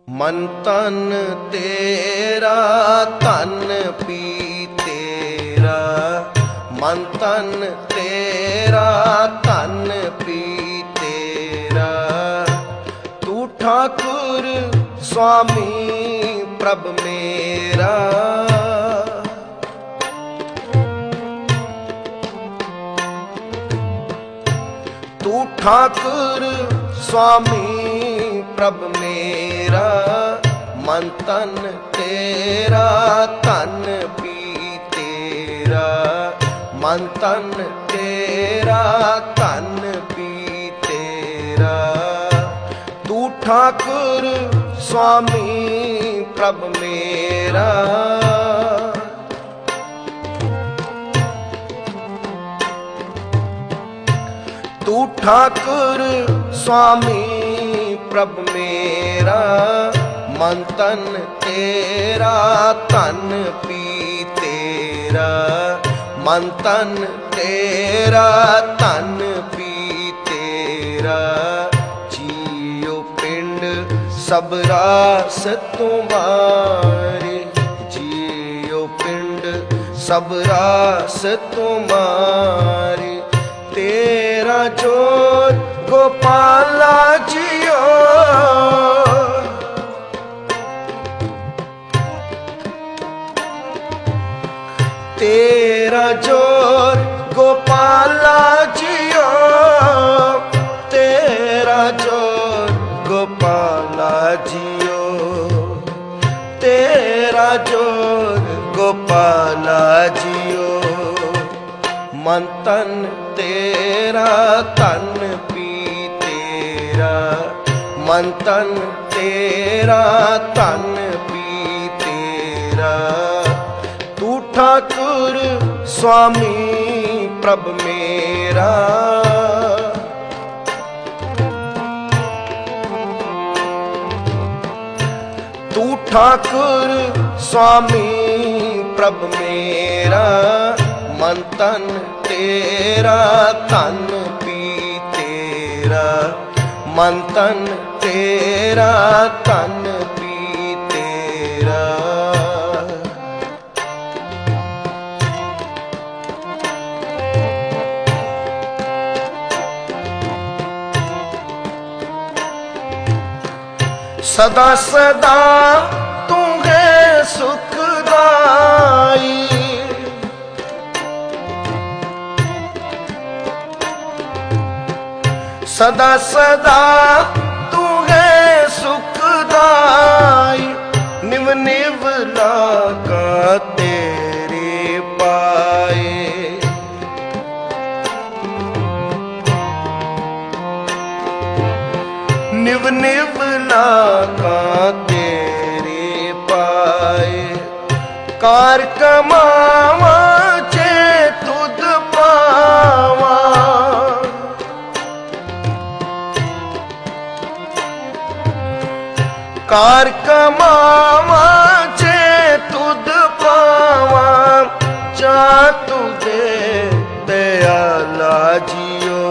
मन तन तेरा तन पी तेरा, मन तन तेरा तन पी तेरा। तू ठाकुर स्वामी प्रभ मेरा, तू ठाकुर स्वामी प्रभ मेरा। मन तन तेरा तन पी तेरा, मन तन तेरा तन पी तेरा। तू ठाकुर स्वामी प्रभ मेरा। तू ठाकुर स्वामी प्रभ मेरा। मन तन तेरा तन पी तेरा, मन तन तेरा तन पी तेरा। जियो पिंड सब रास तुम्हारे, जियो पिंड सब रास तुम्हारे। तेरा जोर गोपाला जियो, तेरा जोर गोपाला जियो, तेरा जोर गोपाला जियो, तेरा जोर गोपाला जियो। मन तन तेरा तन पी तेरा, मन तन तेरा तन पी तेरा। तू ठाकुर स्वामी प्रभ मेरा। तू ठाकुर स्वामी प्रभ मेरा। मन तन तेरा तन पी तेरा, मन तन तेरा तन पी तेरा। सदा सदा तू है सुखदाई, सदा सदा तू है सुखदाई। निव निव लागा तेरे पाए, निव निव लागा तेरे पाए। कार कमावा चे तुद पावा, कार कमावा चे तुद पावा। चा तुदे दयाला जियो,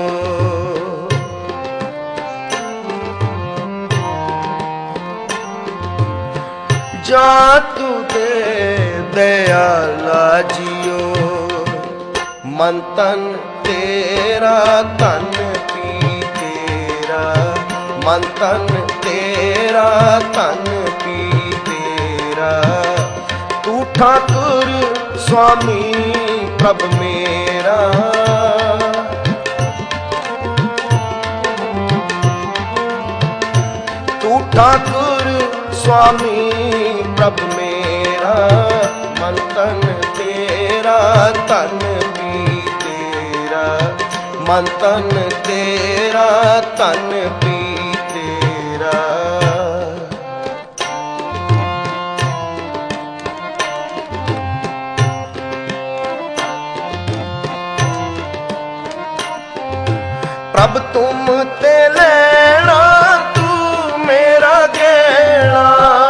जा तुदे दयाला जियो। मन तन तेरा तन पी तेरा, मन तन तेरा तन पी तेरा। तू ठाकुर स्वामी प्रभ मेरा। तू ठाकुर स्वामी प्रभ मेरा। मन तन तेरा तन पी तेरा, मन तन तेरा तन पी तेरा। प्रभ तुम ते लेना, तू मेरा गहना।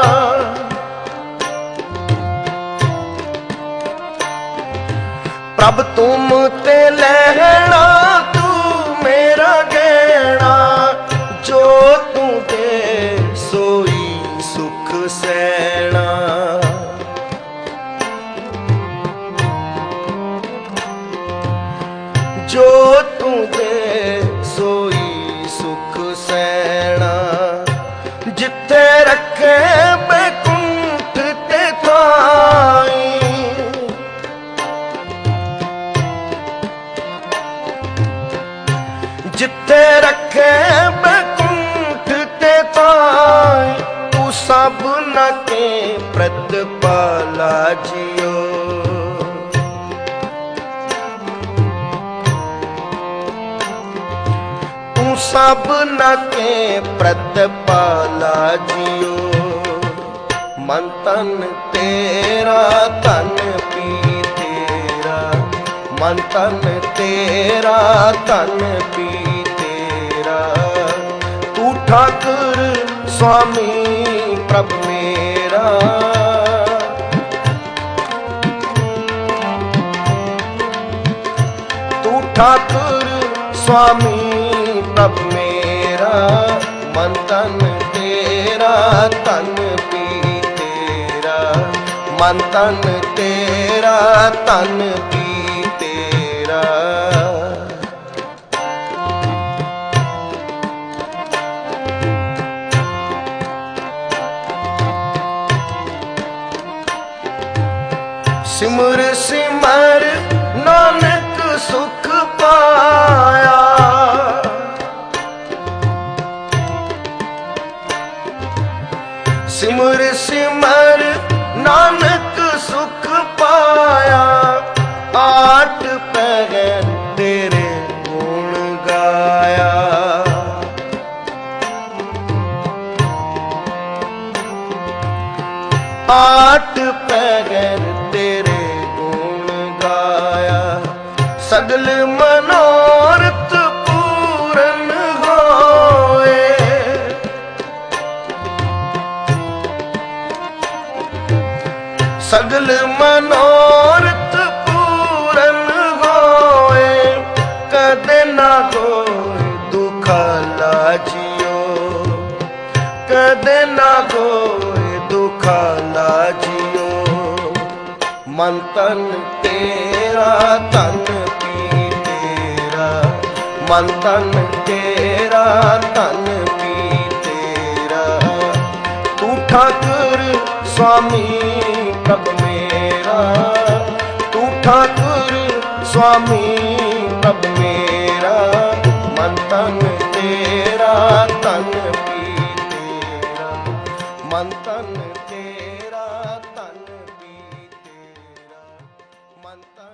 प्रभ तुम ते लेना, तू मेरा गहना। जिथे रखे बैकुंठ ते थाई, जिथे रखे बैकुंठ ते थाई, तू सब न के प्रतिपाला जियो। तू सब न के प्रतिपाला जियो। मन तन तेरा तन पी तेरा, मन तन तेरा तन पी तेरा। तू ठाकुर स्वामी प्रभ मेरा, तू ठाकुर स्वामी प्रभ मेरा। मन तन तेरा तन पी तेरा, मन तन तेरा तन पी तेरा। सिमर सिमर नानक सुख पाया, सिमर सिमर नानक सुख पाया। आठ पैर तेरे गुण गाया, आठ पैर तेरे गुण गाया। सगल मनोरथ पूरन होए, सगल मनोरथ पूरन होए। कदे ना कोई दुखाला जियो, कदे ना कोई दुखाला जियो। मन तन तेरा तन पी तेरा, मन तन तेरा तन पी तेरा। तू ठाकुर स्वामी प्रभ मेरा, तू ठाकुर स्वामी प्रभ मेरा। मन तन तेरा तन पी तेरा, मन तन तेरा तन पी तेरा। मन तन